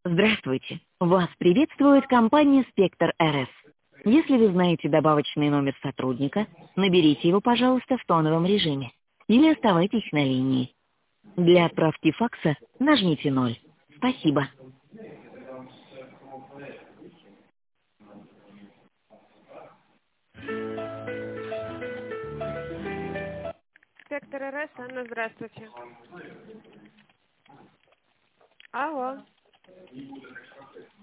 Здравствуйте. Вас приветствует компания «Спектр РФ». Если вы знаете добавочный номер сотрудника, наберите его, пожалуйста, в тоновом режиме или оставайтесь на линии. Для отправки факса нажмите 0. Спасибо. Спектр РС, Анна, здравствуйте. Алло.